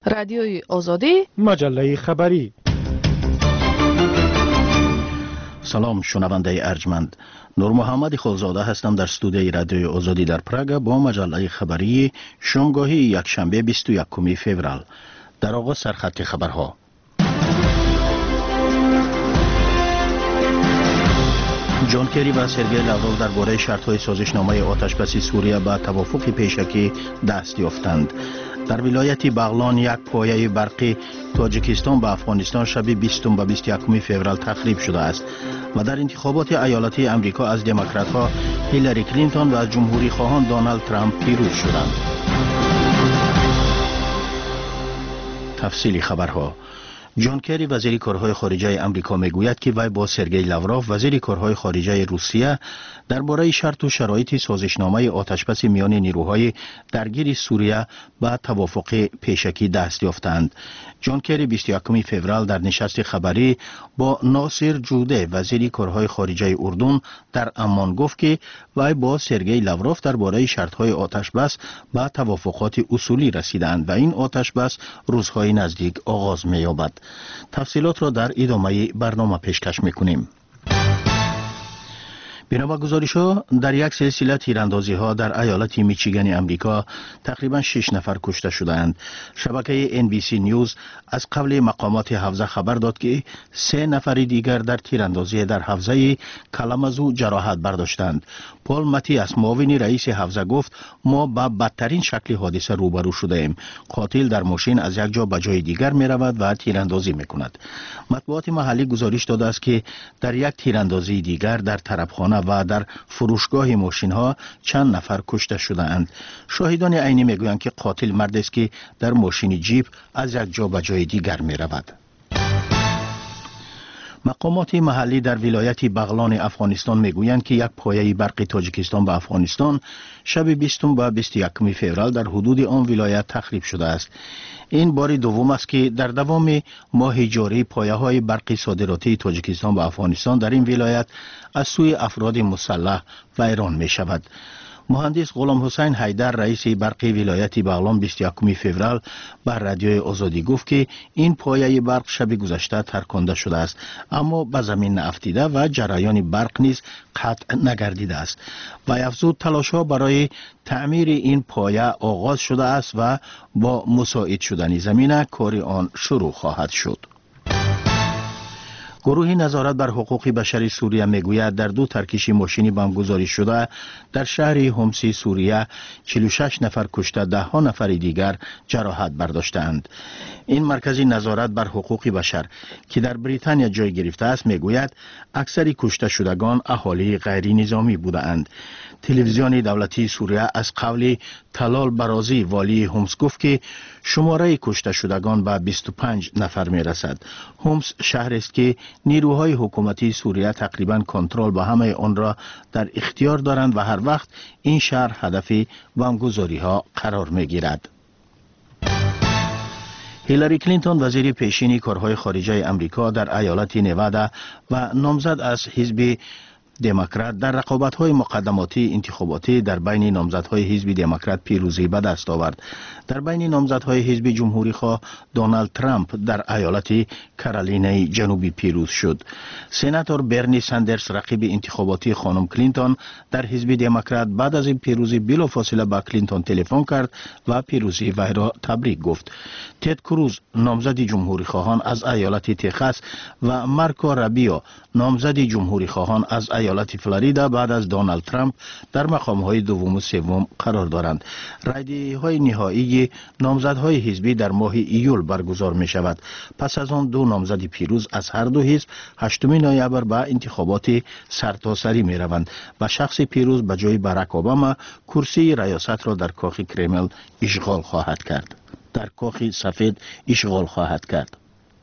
رادیوی آزادی، مجله خبری. سلام شنونده ارجمند، نور محمد خلزاده هستم در استودیوی رادیوی آزادی در پراگ با مجله خبری شامگاهی یکشنبه 21 فوریه. در آغاز سرخط خبرها. جان کری و سرگئی لاوروف درباره شرط‌های سازشنامه آتشبسی سوریه به توافق پیشکی دست یافتند. در ولایت بغلان یک پایه برقی تاجیکستان به افغانستان شب 20 و 21 فوریه تخریب شده است و در انتخابات ایالتی امریکا از دموکرات‌ها هیلاری کلینتون و از جمهوری خواهان دونالد ترامپ پیروز شدند. تفصیلی خبرها. جان کری وزیر کارهای خارجه امریکا میگوید که وی با سرگئی لاوروف وزیر کارهای خارجه روسیه درباره شرط و شرایط سازشنامه آتشبس میان نیروهای درگیر سوریه به توافق پیشکی دست یافتند. جان کری 21 فوریه در نشست خبری با ناصر جوده وزیر کارهای خارجه اردن در عمان گفت که وی با سرگئی لاوروف درباره شرط‌های آتشبس به توافقات اصولی رسیدند و این آتشبس روزهای نزدیک آغاز می‌یابد. تفصیلات را در ادامه برنامه پیشکش می‌کنیم. بنا به گزارش‌ها در یک سلسله تیراندازی‌ها در ایالت میچیگان امریکا تقریباً 6 نفر کشته شدند. شبکه NBC نیوز از قبل مقامات حوزه خبر داد که 3 نفر دیگر در تیراندازی در حوزه کلامزو جراحت برداشتند. پال ماتیاس معاون رئیس حوزه گفت ما با بدترین شکل حادثه روبرو شده ایم. قاتل در ماشین از یک جا به جای دیگر می رود و تیراندازی می کند. مطبوعات محلی گزارش داده است که در یک تیراندازی دیگر در طرفخانه و در فروشگاه ماشین ها چند نفر کشته شده اند. شاهدان عینی می گویند که قاتل مرد است که در ماشین جیپ از یک جا به جای دیگر می رود. مقامات محلی در ولایت بغلان افغانستان میگویند که یک پایه برقی تاجیکستان به افغانستان شب 20 و 21 فوریه در حدود آن ولایت تخریب شده است. این بار دوم است که در دوام ماه جاری پایه‌های برقی صادراتی تاجیکستان به افغانستان در این ولایت از سوی افراد مسلح ویران می شود. مهندس غلام حسین حیدر رئیس برقی ولایت بغلان 21 فوریه بر رادیوی آزادی گفت که این پایه برق شب گذشته ترکانده شده است اما به زمین نافتیده و جریان برق نیز قطع نگردیده است. و افزود تلاش‌ها برای تعمیر این پایه آغاز شده است و با مساعد شدن زمین کار آن شروع خواهد شد. گروه نظارت بر حقوق بشری سوریه میگوید در 2 ترکیش ماشینی بمبگذاری شده در شهر همسی سوریه 46 نفر کشته 10 نفر دیگر جراحت برداشتند. این مرکز نظارت بر حقوق بشر که در بریتانیا جای گرفته است میگوید اکثر کشته شدگان اهالی غیر نظامی بودند. تلویزیون دولتی سوریه از قول طلال برازی والی همس گفت که شماره کشته شدگان به 25 نفر می رسد. همس شهر است که نیروهای حکومتی سوریه تقریبا کنترل به همه آن را در اختیار دارند و هر وقت این شهر هدف بمبگذاری ها قرار می گیرد. هیلاری کلینتون وزیر پیشین کارهای خارجه امریکا در ایالت نوادا و نامزد از حزب دموکرات در رقابت‌های مقدماتی انتخاباتی در بین نامزدهای حزب دموکرات پیروزی به دست آورد. در بین نامزدهای حزب جمهوری خواه دونالد ترامپ در ایالت کارولینای جنوبی پیروز شد. سناتور برنی ساندرز رقیب انتخاباتی خانم کلینتون در حزب دموکرات بعد از این پیروزی بلافاصله با کلینتون تلفن کرد و پیروزی وی را تبریک گفت. تد کروز نامزد جمهوری خواهان از ایالت تگزاس و مارکو رابیو نامزد جمهوری خواهان از ایالت فلوریدا بعد از دونالد ترامپ در مقام‌های دوم و سوم قرار دارند. رای‌دهی‌های نهایی نامزدهای حزبی در ماه ایول برگزار می شود. پس از آن 2 نامزد پیروز از هر 2 حزب 8 نوامبر به انتخابات سرتاسری می روند و شخص پیروز به جای باراک اوباما کرسی ریاست را در کاخ کرمل اشغال خواهد کرد. در کاخ سفید اشغال خواهد کرد.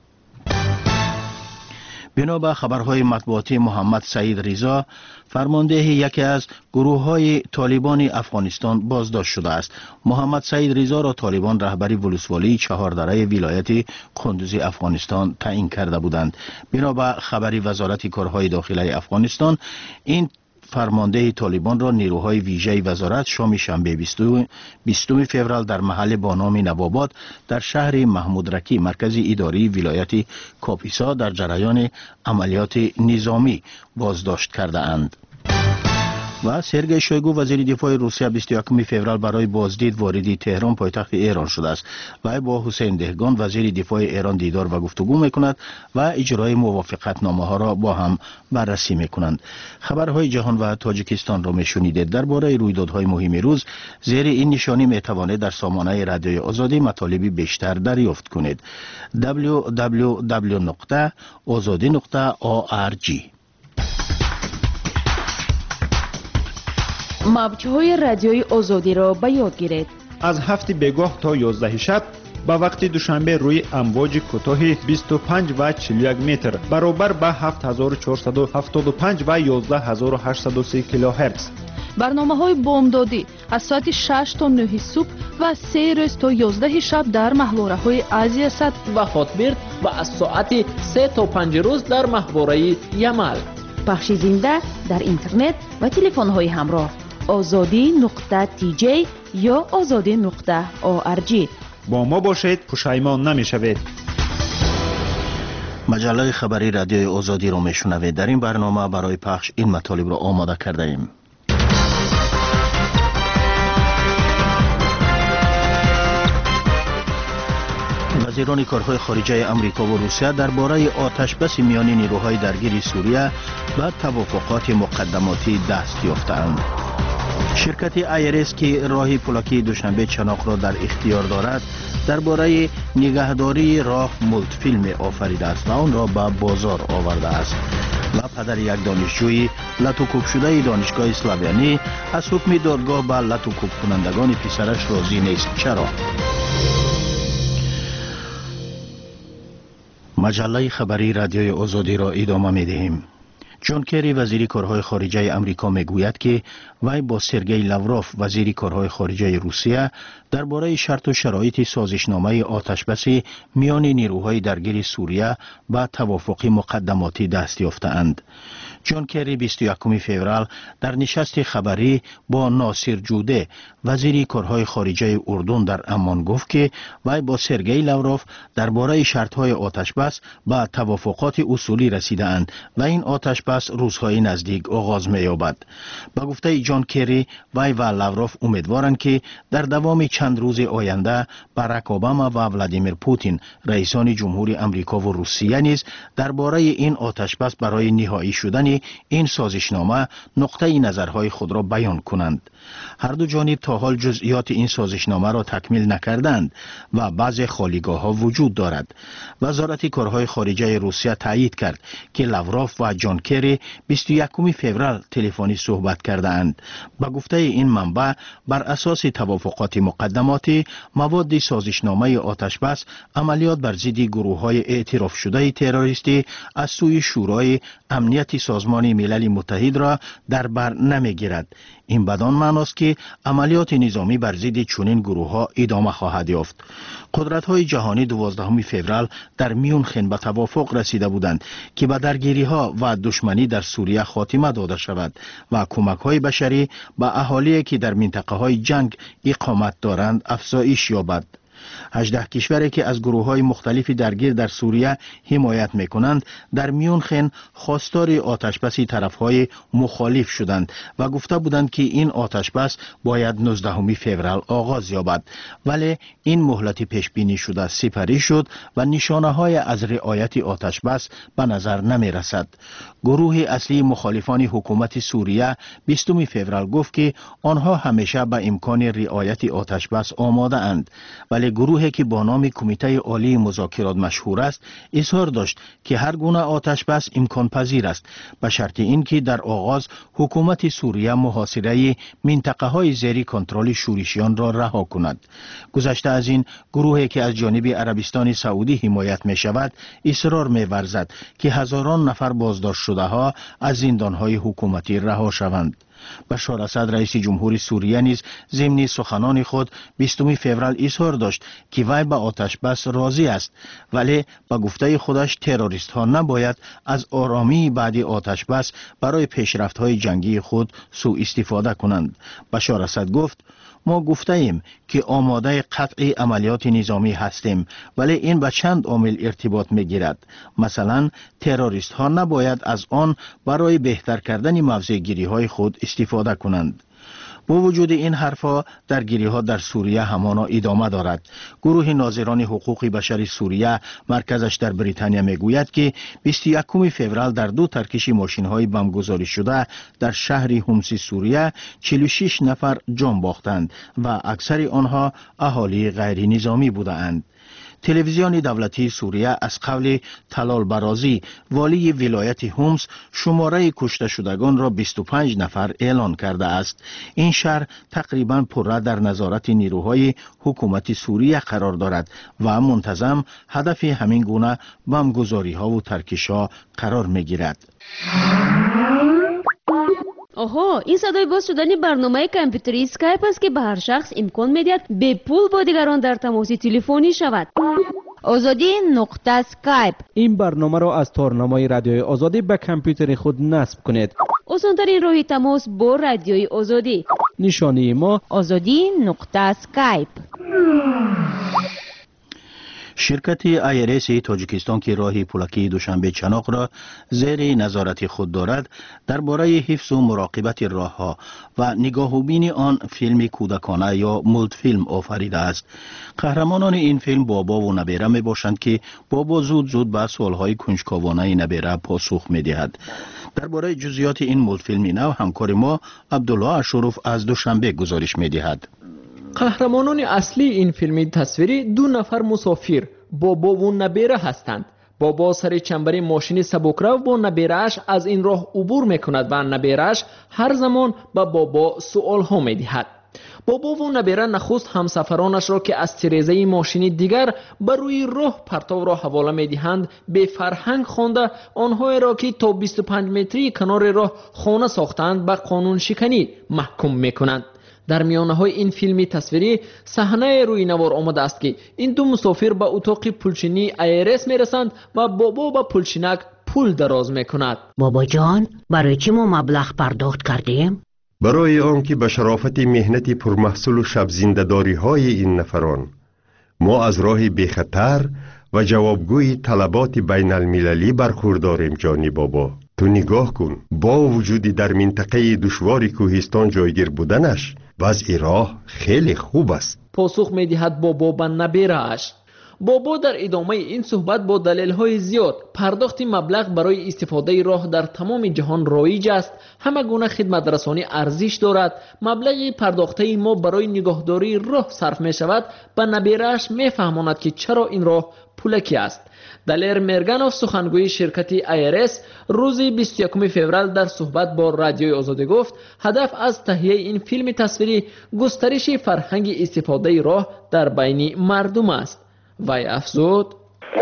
بنا به خبرهای مطبوعاتی محمد سعید رضا فرمانده یکی از گروه‌های طالبان افغانستان بازداشت شده است. محمد سعید رضا را طالبان رهبری ولسوالی چهاردره ولایت قندوز افغانستان تعیین کرده بودند. بنا به خبری وزارت کارهای داخلی افغانستان این فرمانده طالبان را نیروهای ویژه وزارت شام شنبه 20 فوریه در محل با نام نواباد در شهر محمود رکی مرکز اداری ولایت کاپیسا در جریان عملیات نظامی بازداشت کرده اند. و سرگئی شویگو وزیر دفاع روسیه 21 فوریه برای بازدید وارد تهران پایتخت ایران شده است. وی با حسین دهگان وزیر دفاع ایران دیدار و گفتگو میکند و اجرای موافقت نامه ها را با هم بررسی میکنند. خبرهای جهان و تاجیکستان را میشنیدید. درباره رویدادهای مهم روز زیر این نشانی میتوانید در سامانه رادیوی آزادی مطالبی بیشتر دریافت کنید. www.azadi.org. موج‌های رادیوی آزادی را به یاد گیرید. از 7 بگاه تا 11 شب با وقت دوشنبه روی امواج کوتاه 25 و 41 متر برابر با 7475 و 11830 کیلوهرتز. برنامه‌های بامدادی از ساعت 6 تا 9 صبح و 3 روز تا 11 شب در محوره‌های آسیا صد و هاتبرد و از ساعت 3 تا 5 روز در محوره یمل. پخش زنده در اینترنت و تلفن‌های همراه azadi.tj یا azadi.org. با ما باشید، پشیمان نمی‌شوید. مجله خبری رادیوی آزادی را میشنوید. در این برنامه برای پخش این مطالب را آماده کرده ایم. وزیران کارهای خارجه امریکا و روسیه درباره آتشبس میان نیروهای درگیر سوریه و توافقات مقدماتی دست یافتند. شرکت ایرس که راه پلاکی دوشنبه چناق را در اختیار دارد درباره نگهداری راه مولت فیلم آفریده است و آن را به بازار آورده است. و پدر یک دانشجوی لطوکوب شده دانشگاه اسلاویانی از حکم دادگاه به لطوکوب کنندگان پسرش راضی نیست. چرا؟ مجله خبری رادیوی آزادی را ادامه می‌دهیم. جان کری وزیر کارهای خارجه امریکا میگوید که وی با سرگئی لاوروف وزیر کارهای خارجه روسیه درباره شرط و شرایط سازشنامه آتشبس میان نیروهای درگیر سوریه با توافق مقدماتی دست یافته‌اند. جان کری 21 فوریه در نشست خبری با ناصر جوده وزیر کارهای خارجه اردن در عمان گفت که وی با سرگئی لاوروف درباره شرط‌های آتشبس با توافقات اصولی رسیده‌اند و این آتشبس روزهای نزدیک آغاز می‌یابد. با گفته جان کری وی و لاوروف امیدوارند که در دوام چند روز آینده باراک اوباما و ولادیمیر پوتین رئیسان جمهوری امریکا و روسیه نیز درباره این آتشبس برای نهایی شدن این سازشنامه نقطه نظرهای خود را بیان کنند. هر دو جانب تا حال جزئیات این سازشنامه را تکمیل نکردند و بعضی خالیگاه‌ها وجود دارد. وزارت کارهای خارجه روسیه تایید کرد که لاوروف و جان کری 21 فوریه تلفنی صحبت کردند. با گفته این منبع بر اساس توافقات مقدماتی مواد سازشنامه آتشبس عملیات بر ضد گروه‌های اعتراف شده تروریستی از سوی شورای امنیت سازمان ملل متحد را در بر نمیگیرد. این بدان معناست که عملیات نظامی بر ضد چنین گروه‌ها ادامه خواهد یافت. قدرت‌های جهانی 12 فوریه در میونخن به توافق رسیده بودند که به درگیری‌ها و دشمنی در سوریه خاتمه داده شود و کمک‌های بشری به اهالی که در منطقه‌های جنگ اقامت دارند افزایش یابد. 18 کشوری که از گروه‌های مختلف درگیر در سوریه حمایت می‌کنند در میونخن خواستار آتشبس طرف‌های مخالف شدند و گفته بودند که این آتشبس باید 19 فوریه آغاز یابد، ولی این مهلت پیش بینی شده سپری شد و نشانه‌های از رعایت آتشبس به نظر نمی‌رسد. گروه اصلی مخالفان حکومت سوریه 20 فوریه گفت که آنها همیشه به امکان رعایت آتشبس آماده اند، ولی گروهی که با نام کمیته عالی مذاکرات مشهور است اظهار داشت که هر گونه آتشبس امکان پذیر است به شرط اینکه در آغاز حکومت سوریه محاصره منطقه های زیر کنترل شورشیان را رها کند. گذشته از این گروهی که از جانب عربستان سعودی حمایت می شود اصرار می ورزد که هزاران نفر بازداشت شده ها از زندان های حکومتی رها شوند. بشار اسد رئیس جمهور سوریه نیز ضمن سخنان خود 20 فوریه اظهار داشت که وی به آتش بس راضی است، ولی به گفته خودش تروریست ها نباید از آرامی بعد آتش بس برای پیشرفت های جنگی خود سوء استفاده کنند. بشار اسد گفت ما گفته ایم که آماده قطع عملیات نظامی هستیم، ولی این به چند عامل ارتباط می گیرد. مثلا تروریست ها نباید از آن برای بهتر کردن موضع گیری های خود استفاده کنند. با وجود این حرفا درگیری ها در سوریه همانا ادامه دارد. گروه ناظران حقوق بشر سوریه مرکزش در بریتانیا میگوید که 21 فوریه در 2 ترکش ماشین های بمبگذاری شده در شهر حمص سوریه 46 نفر جان باختند و اکثر آنها اهالی غیر نظامی بودند. تلویزیون دولتی سوریه از قول طلال برازی والی ولایت حمص شماره کشته شدگان را 25 نفر اعلان کرده است. این شهر تقریبا پره در نظارت نیروهای حکومت سوریه قرار دارد و منتظم هدف همین گونه بمبگذاری ها و ترکش ها قرار می گیرد. آها، این صدای باز شدن برنامه کامپیوتری اسکایپ است که به هر شخص امکان میدهد به پول با دیگران در تماس تلفنی شود. آزادی نقطه اسکایپ. این برنامه را از تارنمای رادیوی آزادی به کامپیوتر خود نصب کنید. آسان‌ترین راه تماس با رادیوی آزادی. نشانی ما آزادی نقطه اسکایپ. شرکت ایرس تاجیکستان که راه پولکی دوشنبه چناق را زیر نظارت خود دارد، درباره حفظ و مراقبت راهها و نگاهوبین آن فیلم کودکانه یا مولت فیلم آفریده است. قهرمانان این فیلم بابا و نبیره می باشند که بابا زود به سوالهای کنجکاوانه نبیره پاسخ می دهد. درباره جزئیات این مولت فیلم نو همکار ما عبدالله اشرف از دوشنبه گزارش می دهد. قهرمانان اصلی این فیلم تصویری 2 نفر مسافر بابا و نبیره هستند. بابا سر چنبر ماشین سبکرو با نبیره‌اش از این راه عبور میکند و نبیره‌اش هر زمان به بابا سوال ها میدهد. بابا و نبیره نخست همسفرانش را که از تیرزه ماشین دیگر بر روی راه پرتو را حواله میدهند به فرهنگ خوانده آنها را که تا 25 متری کنار راه خانه ساختند به قانون شکنی محکوم میکنند. در میانه های این فیلمی تصویری صحنه روی نوار آمده است که این 2 مسافر به اتاق پولچینی ایرس میرسند و بابا به پولچینک پول دراز میکند. بابا جان، برای چی ما مبلغ پرداخت کردیم؟ برای آنکه به شرافت مهنت پرمحصول و شب زنده‌داری های این نفران ما از راه بیخطر و جوابگوی طلبات بین المللی برخورداریم. جانی بابا، تو نگاه کن، با وجود در منطقه دشوار کوهستان جایگیر بودنش وضع راه خیلی خوب است. پاسخ میدهد بابا به نبیره‌اش. بابا در ادامه این صحبت با دلیل‌های زیاد پرداخت مبلغ برای استفاده راه در تمام جهان رایج است، همه گونه خدمت رسانی ارزش دارد، مبلغ پرداخته ما برای نگهداری راه صرف می شود. به نبیره‌اش میفهماند که چرا این راه پولکی است. دلیر مرگانوف سخنگوی شرکت ایرس روز 21 فوریه در صحبت با رادیوی آزادی گفت هدف از تهیه این فیلم تصویری گسترش فرهنگ استفاده راه در بین مردم است. وی افزود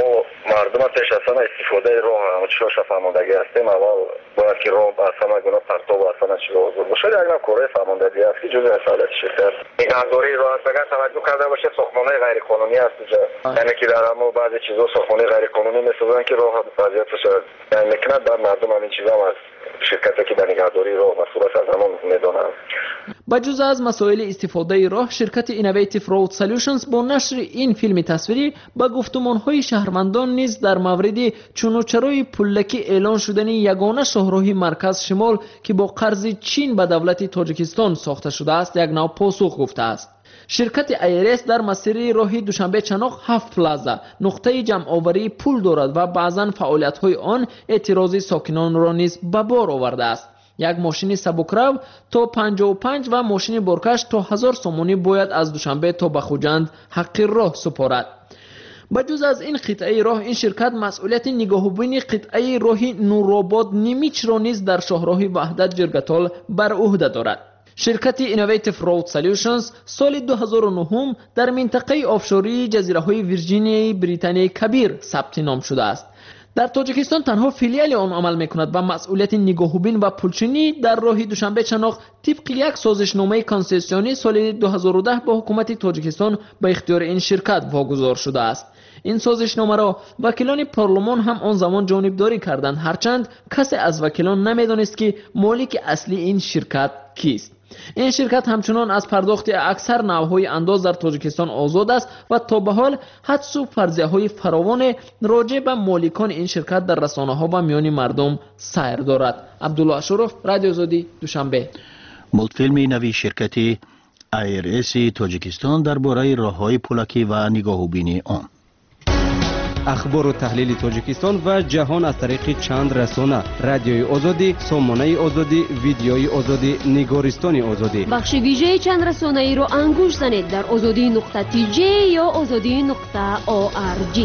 مردم پیش از همه استفاده راه همچنان فهماندگی هستیم. اول باید که راه از همه گونه پرتو و اصلا چیز آزاد باشه. یک نوع کره فهماندگی است که جزء از فعالیت شرکت نگهداری راه است. اگر توجه کرده باشه ساختمان‌های غیر قانونی است اینجا، یعنی که در همه بعضی چیزا ساختمان‌های غیر قانونی می‌سازن که راه وضعیتش یعنی می‌کند. در مردم همین چیزا هم از شرکتی که در نگهداری راه مسئول است از همون می‌دونن. بجز از مسائل استفاده راه، شرکت اینوویتیو رود سولوشنز با نشر این فیلم تصویری به گفتمان‌های شهروندان نیز در مورد چونوچرای پولکی اعلان شدن یگانه شاهراه مرکز شمال که با قرض چین به دولت تاجیکستان ساخته شده است یک نوع پاسخ گفته است. شرکت ایرس در مسیر راه دوشنبه چناق 7 پلازا نقطه جمع آوری پول دارد و بعضا فعالیت‌های آن اعتراض ساکنان را نیز به بار آورده است. یک ماشین سبکرو تا 55 و ماشین برکش تا 1000 سومونی باید از دوشنبه تا به خوجند حق راه سپارد. بجز از این قطعه راه، این شرکت مسئولیت نگاهبانی قطعه راه نورآباد نیمیچ را نیز در شاهراه وحدت جرگتال بر عهده دارد. شرکت اینوویتیو رود سولوشنز سال 2009 در منطقه آفشوری جزیره های ویرجینیای بریتانیای کبیر ثبت نام شده است. در تاجیکستان تنها فیلیال آن عمل میکند و مسئولیت نگاهوبین و پولچینی در راه دوشنبه چناق طبق یک سازشنامه کنسسیونی سال 2010 با حکومت تاجیکستان به اختیار این شرکت واگذار شده است. این سازشنامه را وکیلان پارلمان هم آن زمان جانبداری کردند، هرچند کسی از وکیلان نمیدانست که مالک اصلی این شرکت کیست. این شرکت همچنان از پرداخت اکثر نوع‌های انداز در تاجیکستان آزاد است و تا به حال حدس و فرضیه‌های فراوان راجع به مالکان این شرکت در رسانه‌ها و میان مردم سیر دارد. عبدالله اشرف، رادیو آزادی، دوشنبه. مولتفیلم نوی شرکت IRS تاجیکستان درباره راه‌های پولکی و نگاهوبینی آن. اخبار و تحلیل تاجیکستان و جهان از طریق چند رسانه: رادیوی آزادی، سامانه آزادی، ویدیوی آزادی، نگارستان آزادی. بخش ویژه چند رسانه ای را انگوش زنید در azadi.tj یا azadi.org.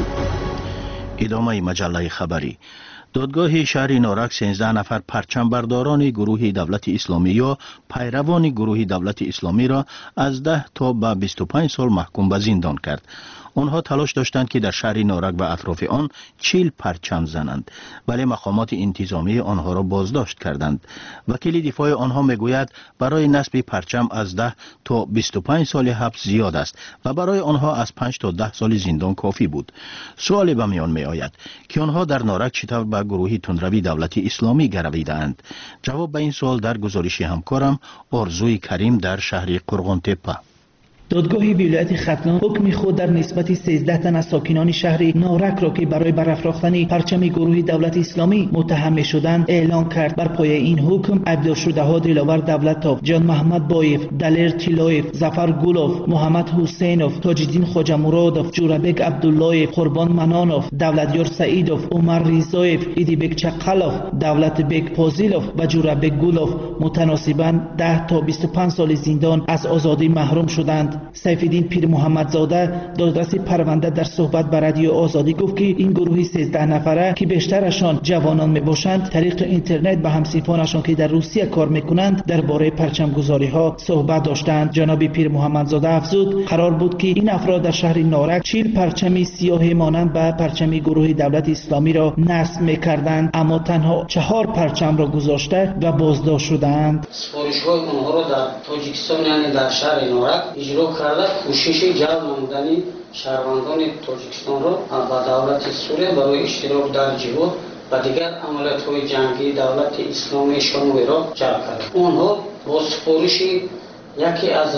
ادامه مجله خبری. دادگاه شهر نارک 13 نفر پرچم برداران گروه دولت اسلامی یا پیروان گروه دولت اسلامی را از 10 تا به 25 سال محکوم به زندان کرد. آنها تلاش داشتند که در شهر نارک و اطراف آن 40 پرچم زنند، ولی مقامات انتظامی آنها را بازداشت کردند. وکیل دفاع آنها میگوید برای نصب پرچم از 10 تا 25 سال حبس زیاد است و برای آنها از 5 تا 10 سال زندان کافی بود. سوالی به میان می آید که آنها در نارک چطور به گروه تندروی دولت اسلامی گرویدند. جواب به این سوال در گزارش همکارم آرزوی کریم در شهر قرغانتپه. دادگاه ولایت ختلان حکم خود در نسبت 13 تن از ساکنان شهر نارک را که برای برافراختن پرچم گروه دولت اسلامی متهم شدند اعلان کرد. بر پایه این حکم عبدال شده ها دلاور دولتوف، جان محمد بایف، دلیر تیلایف، ظفر گلوف، محمد حسینوف، تاجدین خواجه مرادوف، جورابک عبدالله، قربان منانوف، دولتیار سعیدوف، عمر ریزایف، ایدیبک چقلوف، دولت بک پازیلوف و جورابک گلوف متناسباً 10 تا 25 سال زندان از آزادی محروم شدند. سیفالدین پیر محمدزاده دادرس پرونده در صحبت با رادیو آزادی گفت که این گروه 13 نفره که بیشترشان جوانان میباشند طریق اینترنت به همسیفانشان که در روسیه کار میکنند درباره پرچم گذاری ها صحبت داشتند. جناب پیر محمدزاده افزود قرار بود که این افراد در شهر نارک 40 پرچم سیاه مانند به پرچم گروه دولت اسلامی را نصب میکردند، اما تنها 4 پرچم را گذاشته و بازداشت شدند. سفارش‌های اونها را در تاجیکستان یعنی در شهر نارک اجرا کرده کوشش جلب نمودن شهروندان تاجیکستان را با دولت سوریه برای اشتراک در جهاد و دیگر عملیات‌های جنگی دولت اسلامی شامل را جلب کرد. آنها با سفارش یکی از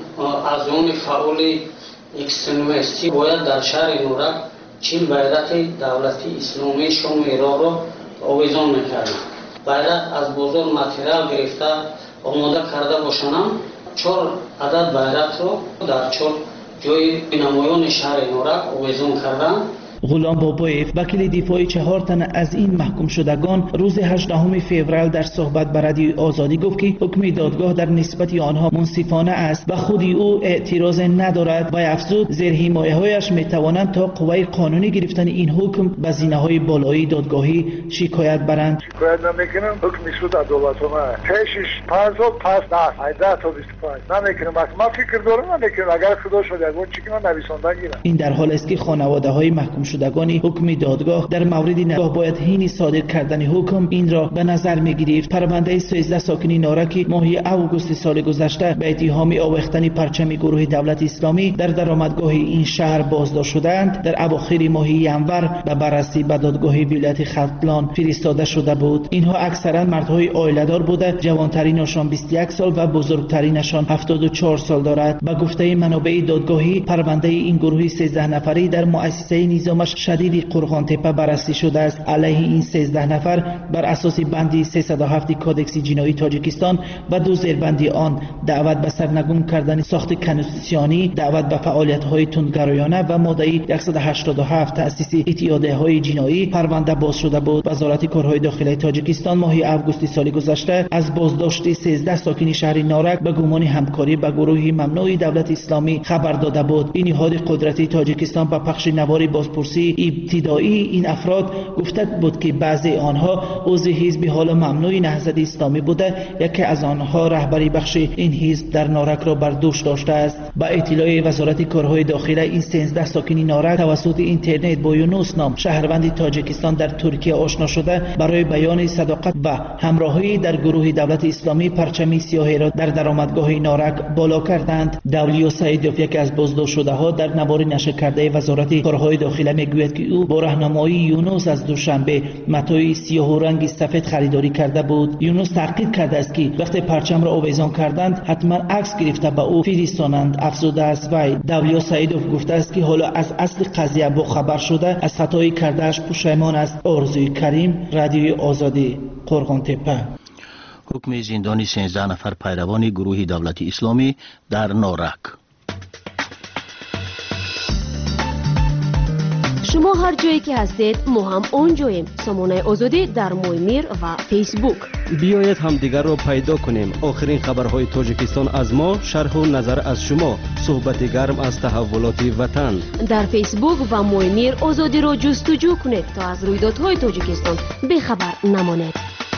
آن فعال اکستریمیستی باید در شهر نارک 40 بیرق دولت اسلامی شامل را آویزان می‌کردند. بیرق از بازار متریال گرفته آماده کرده باشند 4 عدد بیرق را در 4 جای نمایان شهر نارک آویزان کردند. غلام بابایف وکیل دفاع 4 تن از این محکوم شدگان روز 18 فوریه در صحبت با رادیو آزادی گفت که حکم دادگاه در نسبت آنها منصفانه است و خود او اعتراض ندارد و افزود زیر حمایه‌هایش میتوانند تا قوه قانونی گرفتن این حکم به زینه‌های بالایی دادگاهی شکایت برند. شکایت نمیکنم، حکم شد عدالتانه پیشش 5 تا 10 تا 25 نمیکنم. ما فکر دارم نمیکنم اگر خدا شد اگه چیکار نویسنده گیرم. این در حال است که خانواده‌های محکوم شدگان حکم دادگاه در مورد نگاه باید حین صادر کردن حکم این را به نظر می‌گیرید. پرونده 13 ساکنین نارک ماه اوگوست سال گذشته به اتهام آویختن پرچم گروه دولت اسلامی در درآمدگاه این شهر بازداشت شدند در اواخر ماه ینور به بررسی به دادگاه ولایت ختلان فرستاده شده بود. اینها اکثرا مردهای عائله‌دار بوده، جوانترینشان 21 سال و بزرگترینشان 74 سال دارد. به گفته منابع دادگاهی پرونده این گروه 13 نفری در مؤسسه نظام شدید قرغانتپه بررسی شده است. علیه این 13 نفر بر اساس بند 307 کودکس جنایی تاجیکستان و 2 زیربند آن دعوت به سرنگون کردن ساخت کنستیتوسیونی، دعوت به فعالیت‌های تندگرایانه و ماده 187 تأسیس اتحادیه‌های جنایی پرونده باز شده بود. وزارت کارهای داخلی تاجیکستان ماه اوگوست سال گذشته از بازداشت 13 ساکن شهر نارک به گمان همکاری با گروه ممنوع دولت اسلامی خبر داده بود. این نهاد قدرتی تاجیکستان با پخش نوار بازپرسی بازپرسی ابتدایی این افراد گفته بود که بعضی آنها عضو حزب حال ممنوع نهضت اسلامی بوده، یکی از آنها رهبری بخش این حزب در نارک را بر دوش داشته است. با اطلاع وزارت کارهای داخله، این 13 ساکن نارک توسط اینترنت با یونوس نام شهروند تاجیکستان در ترکیه آشنا شده برای بیان صداقت و همراهی در گروه دولت اسلامی پرچم سیاهی را در درآمدگاه نارک بالا کردند. دولیا سعیدوف، یکی از بازداشت شده ها، در نوار نشر کرده وزارت کارهای داخله میگوید که او با راهنمایی یونوس از دوشنبه متاع سیاه و رنگ سفید خریداری کرده بود. یونوس تاکید کرده است که وقتی پرچم را آویزان کردند حتما عکس گرفته به او فرستانند. افزوده است وی دولیا سعیدوف گفته است که حالا از اصل قضیه با خبر شده از خطای کردهش پشیمان است. آرزوی کریم، رادیوی آزادی، قرغانتپه. حکم زندانی 13 نفر پیروان گروه دولت اسلامی در نارک. شما هر جایی که هستید ما هم اونجاییم. سامانه آزادی در مویمیر و فیسبوک. بیایید همدیگر را پیدا کنیم. آخرین خبرهای تاجیکستان از ما، شرح و نظر از شما، صحبت گرم از تحولات وطن. در فیسبوک و مویمیر آزادی را جستجو کنید تا از رویدادهای تاجیکستان بی‌خبر نمانید.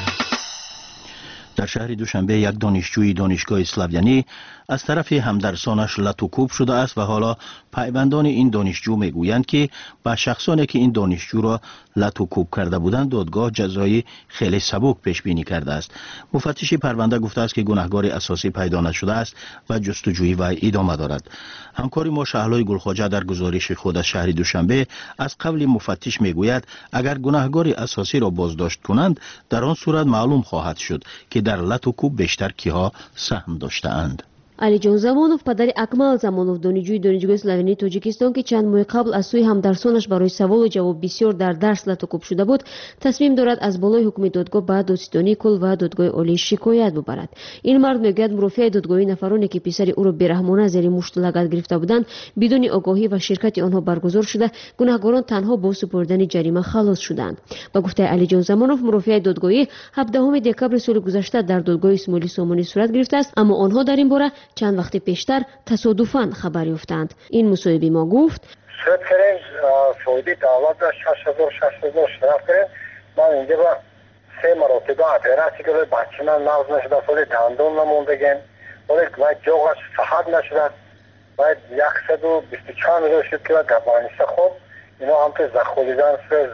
در شهر دوشنبه یک دانشجوی دانشگاه اسلاویانی از طرف همدرسانش لطوکوب شده است و حالا پیوندان این دانشجو میگویند که با شخصانی که این دانشجو را لطوکوب کرده بودند دادگاه جزایی خیلی سبک پیش بینی کرده است. مفتش پرونده گفته است که گناهکار اساسی پیدا نشده است و جستجوی وی ادامه دارد. همکار ما شهلای گلخواجه در گزارش خود از شهر دوشنبه از قول مفتش میگوید اگر گناهکار اساسی را بازداشت کنند در آن صورت معلوم خواهد شد که در لطوکوب بیشتر کیها سهم داشته‌اند. علیجان زمانوف، پدر اکمل زمانوف، دانشجوی دانشگاه اسلاویانی تاجیکستان که چند ماه قبل از سوی همدرسانش برای سوال و جواب بسیار در درس لطوکوب شده بود، تصمیم دارد از بالای حکم دادگاه به دادستانی کل و دادگاه عالی شکایت ببرد. این مرد میگوید مرافع دادگاهی نفرانی که پسر او را بیرحمانه زیر مشت لگد گرفته بودند بدون آگاهی و شرکت آنها برگزار شده، گناهکاران تنها با سپردن جریمه خلاص شدند. با گفته علیجان زمانوف، مرافع دادگاهی 17 دکبر سال گذشته در دادگاه اسماعیلی سامانی صورت گرفته است، اما آنها در این باره چند وقت پیشتر تصادفاً خبر یافتند. این مصاحبه ما گفت سود کردیم سعودی دولت 60,000 شرف کردیم. من اینجا با 3 مرتبه اپراسی که بچه من نغز نشده، سال دندون نموندگیم، ولی جوغش صحت نشده، باید 124 میلیون شد که گبانیسه خود اینا هم که زخولیدن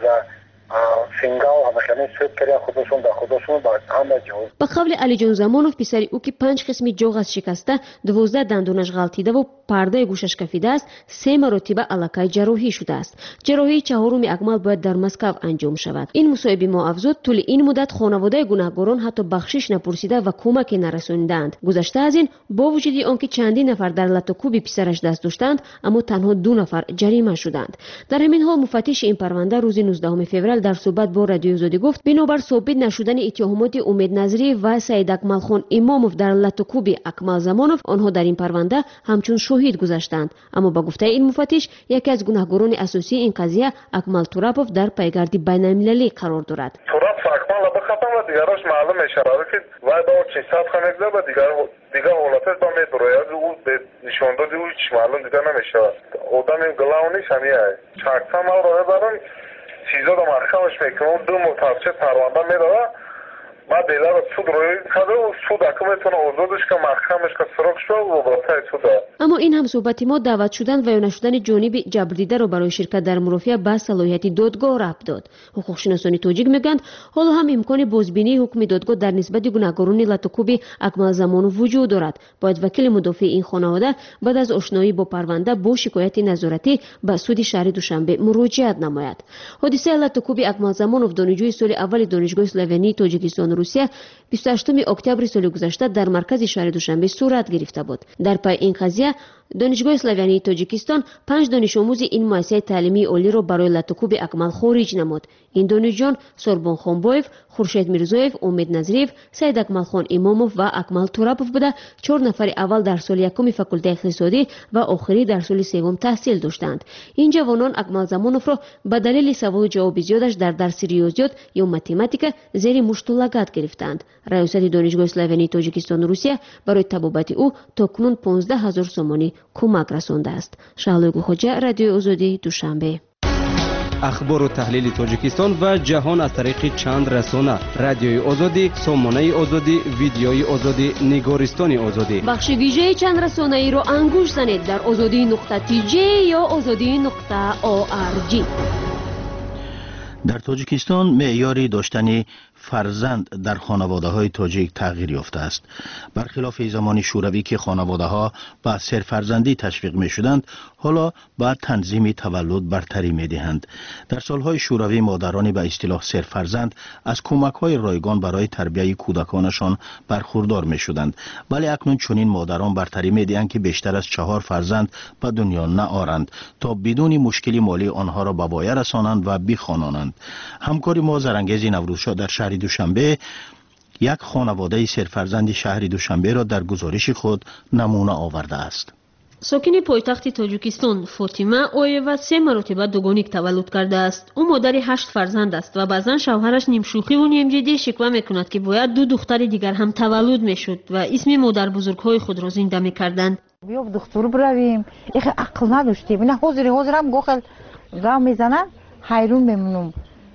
فینگا و همه سود کردن خودشون در خودشون با همه جوز. با قول علیجان زمانوف، پسری او که 5 قسمی جوغش شکسته، 12 دندونش غلطیده و پرده گوشش کفیده است، 3 مرتبه الکای جراحی شده است. جراحی چهارم اکمل باید در مسکو انجام شود. این مصاحبه ما افزود طول این مدت خانواده گناهکاران حتی بخشش نپرسیده و کمک نرساندند. گذشته از این با وجود آنکه چندین نفر در لطوکوب پسرش دست داشتند، اما تنها 2 نفر جریمه شدند. در همین حال مفتش این پرونده روز 19 فوریه در صحبت با رادیو آزادی گفت بنابر ثابت نشدن اتهامات امید نظری و سید اکمل خان اماموف در لطوکوب اکمل زمانوف، آنها در این پرونده همچون شهید گذشتند. اما با گفته این مفتش یکی از گناهکاران اساسی این قضیه اکمل توراپوف در پایگرد بین‌المللی قرار دارد. توراپوف اکمل بخاطر و دیگرش معلوم میشه که وای با 600 خانگزه و دیگر حالتش با میبروید او به نشان دادی او هیچ معلوم دیگر نمیشه. آدم این گلاونیش همیه چاکتا ما رو ببرن چیزا رو محکمش میکنه و 2 متوسط پرونده میداره بعد دیگر سود روی کرده و سود اکمتونه آزادش که محکمش که سرک شد و برای سوده. اما این هم صحبت ما دعوت شدن و یا نشدن جانب جبردیده رو برای شرکت در مرافعه به صلاحیت دادگاه ربط داد. حقوق شناسان تاجیک میگند حالا هم امکان بازبینی حکم دادگاه در نسبت گناهکاران لطوکوب اکمل زمانوف وجود دارد. باید وکیل مدافع این خانواده بعد از آشنایی با پرونده با شکایت نظارتی به سود شهر دوشنبه مراجعت نماید. حادثه لطوکوب اکمل زمانوف، دانشجوی سال اول دانشگاه اسلاویانی تاجیکستان روسیه، 28 اکتبر سال گذشته در مرکز شهر دوشنبه صورت گرفته بود. در پای این قضیه دانشگاه اسلاویانی تاجیکستان 5 دانش آموز این مؤسسه تعلیمی عالی را برای لطوکوب اکمل خارج نمود. این دانشجویان سوربون خانبایف، خورشید میرزایف، امید نظریف، سید اکمل خان اماموف و اکمل توراپوف بوده. 4 نفر اول در سال یکم فاکولته اقتصادی و آخری در سال سوم تحصیل داشتند. این جوانان اکمل زمانوف را به دلیل سوال و جواب زیادش در درس ریاضیات یا متماتیک زیر مشت لگد گرفتند. ریاست دانشگاه اسلاویانی تاجیکستان روسیه برای طبابت او تاکنون 15,000 سومانی کمک رسانده است. شهلای گلخواجه، رادیو آزادی، دوشنبه. اخبار و تحلیل تاجیکستان و جهان از طریق چند رسانه: رادیوی آزادی، سامانه آزادی، ویدیوی آزادی، نگارستان آزادی. بخش ویژه چند رسانه ای را انگوش زنید در azadi.tj یا azadi.org. در تاجیکستان معیار داشتن فرزند در خانواده‌های تاجیک تغییر یافته است. برخلاف زمان شوروی که خانواده‌ها به سرفرزندی تشویق می‌شدند، حالا به تنظیم تولد برتری می‌دهند. در سال‌های شوروی مادران به اصطلاح سرفرزند از کمک‌های رایگان برای تربیت کودکانشان برخوردار می‌شدند، ولی اکنون چنین مادران برتری می‌دهند که بیشتر از 4 فرزند به دنیا نآورند تا بدون مشکلی مالی آنها را به پایه رسانند و بخوانند. همکار ما زرانگیز نوروزشاه در شهر دوشنبه یک خانواده سرفرزند شهر دوشنبه را در گزارش خود نمونه آورده است. ساکن پایتخت تاجیکستان فاطمه اویوا 3 مرتبه دوگانیک تولد کرده است. او مادر 8 فرزند است و بعضا شوهرش نیم شوخی و نیم جدی شکوه میکند که باید 2 دختر دیگر هم تولد میشد و اسم مادر بزرگهای خود را زنده میکردند. بیا دکتر برویم. اخ عقل نداشتیم. اینا حاضرم گوخل راه میزنن حیرون میمونم.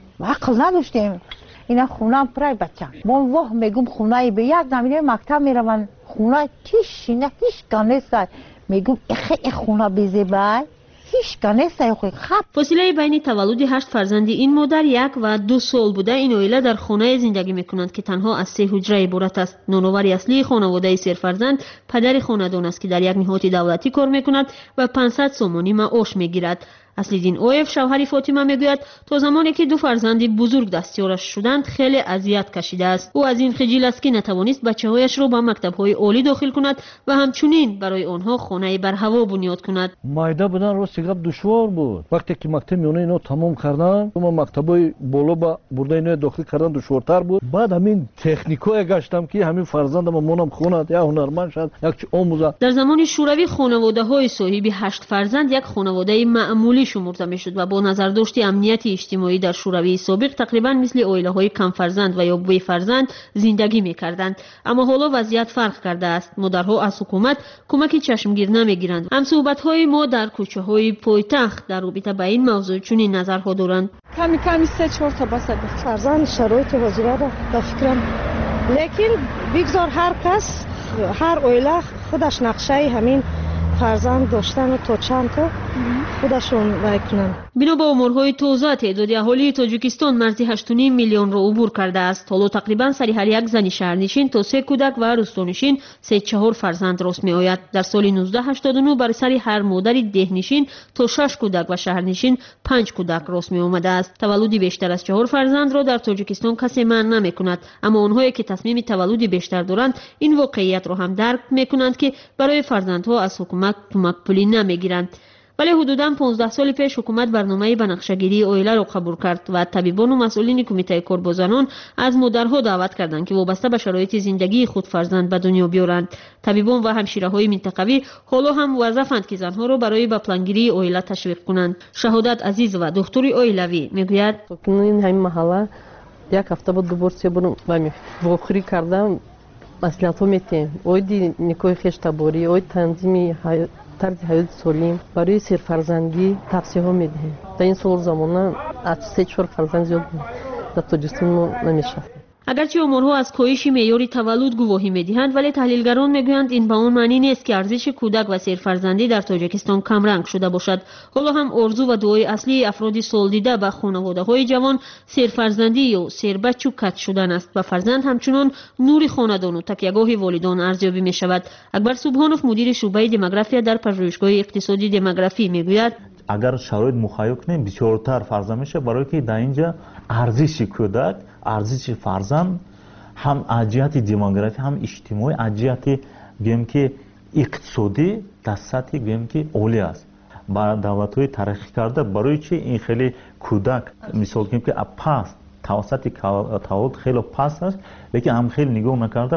عقل نداشتیم. اینا خونه پرای بچه. والله میگم خونه به یک زمینه مکتب میرون. خونه تیش نه هیچ کنیست. میگم اخ خونه بزیبای هیچ کنیست. خب فاصله بین تولد 8 فرزند این مادر 1 و 2 سال بوده. این عائله در خانه زندگی میکنند که تنها از 3 حجره عبارت است. نانآور اصلی خانواده سرفرزند پدر خاندان است که در یک نهاد دولتی کار میکند و 500 سومانی معاش میگیرد. اصلیدین اویف شوهر فاطمه میگوید تا زمانی که 2 فرزند بزرگ دستیارش شدند خیلی اذیت کشیده است. او از این خجل است که نتوانست بچه‌هایش را به مکتب‌های عالی داخل کند و همچنین برای آنها خانه بر هوا بنیاد کند. مایده بودن راستی گپ دشوار بود. وقتی که مکتب میونه اینو تمام کردن، ما مکتبای بالا با برده اینو داخل کردن دشوارتر بود. بعد همین تکنیکای گشتم که همین فرزندم مونم خوند یا هنرمند شد یک چه آموزه. در زمان شوروی خانواده‌های صاحب 8 فرزند یک خانواده معمولی شمرده میشد و با نظر داشت امنیت اجتماعی در شوروی سابق تقریبا مثل عائله‌های کم فرزند و یا بی فرزند زندگی می‌کردند. اما حالا وضعیت فرق کرده است. مادرها از حکومت کمک چشمگیر نمی‌گیرند. هم صحبت‌های ما در کوچه‌های پایتخت در رابطه با این موضوع چنین نظرها دارند. کمی 3-4 تا بس فرزند شرایط حاضره را به فکرم، لیکن بگذار هر کس هر عائله خودش نقشه همین فرزند داشتن و تا چند تا خودشون بکنن. بنا به امورهای تازه تعداد اهالی تاجیکستان مرز 8.5 میلیون را عبور کرده است. حالا تقریبا سر هر یک زن شهرنشین تا 3 کودک و روستانشین 3-4 فرزند راست می آید. در سال 1989 بر سر هر مادر دهنشین تا 6 کودک و شهرنشین 5 کودک راست می آمده است. تولد بیشتر از 4 فرزند را در تاجیکستان کسی منع نمی کند، اما آنهایی که تصمیم تولد بیشتر دارند این واقعیت را هم درک می کنند که برای فرزندها از حکومت کمک پولی نمی گیرند. ولی حدوداً 15 سال پیش حکومت برنامه بنقشه‌گیری عائله را قبول کرد و طبیبان و مسئولین کمیته کار با زنان از مادرها دعوت کردند که وابسته به شرایط زندگی خود فرزند به دنیا بیارند. طبیبان و همشیره‌های منطقوی حالا هم وظیفه‌اند که زنها را برای به پلانگیری عائله تشویق کنند. شهادت عزیز و دکتر عائلوی میگوید این همین محله یک هفته بود 2 بار 3 بار با واخری کردم مسئولیت‌ها میتیم. اوید نیکوی خیش تباری، اوید تنظیم طرز حیات سالم برای سرفرزندی توصیه ها میدهیم. در این سال زمانه از 3-4 فرزند زیاد در تاجیکستان نمیشه. اگرچه امورها از کاهش معیار تولد گواهی میدهند، ولی تحلیلگران میگویند این به آن معنی نیست که ارزش کودک و سرفرزندی در تاجیکستان کم رنگ شده باشد. حالا هم آرزو و دعای اصلی افراد سالدیده به خانواده‌های جوان سرفرزندی یا سربچ و کت شدن است و فرزند همچنان نور خاندان و تکیهگاه والدان ارزیابی می شود. اکبر سبحانوف مدیر شعبه دموگرافی در پژوهشگاه اقتصادی دموگرافی میگوید اگر شرایط مخیل کنیم بسیارتر فرزند میشه، برای که در اینجا ارزش کودک، ارزش فرزند هم از جهت دموگرافی هم اجتماعی از جهت گویم که اقتصادی در سطح گویم که عالی است. با دولت‌های ترقی کرده برای چی این خیلی کودک مثال که پست توسط تولد خیلی پست است، لیکن هم خیلی نگاه نکرده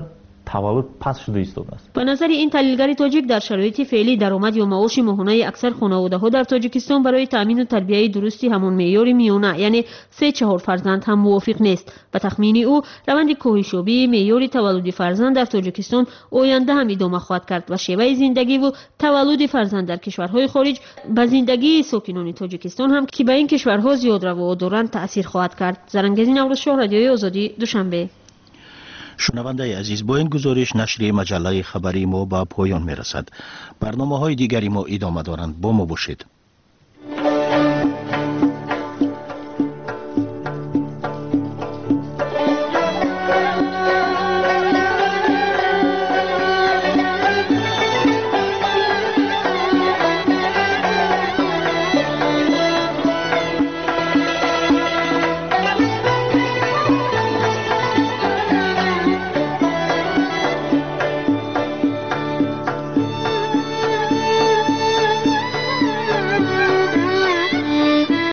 таваллуд паст шуда истодааст. به نظر این تحلیلگر تاجیک در شرایط فعلی درآمد یا معاش ماهانه اکثر خانواده‌ها در تاجیکستان برای تامین و تربیت درستی همان معیار میانه یعنی 3-4 فرزند هم موافق نیست. به تخمین او روند کاهش‌یابی معیار تولد فرزند در تاجیکستان آینده هم ادامه خواهد کرد و شیوه زندگی و تولد فرزند در کشورهای خارج به زندگی ساکنان تاجیکستان هم که به این کشورها زیاد روا دارند تأثیر خواهد کرد. زرنگزین اورشاه، رادیوی آزادی، دوشنبه. شنونده عزیز، با این گزارش نشر مجله خبری ما به پایان میرسد. برنامه‌های دیگری ما ادامه دارند. با ما باشید.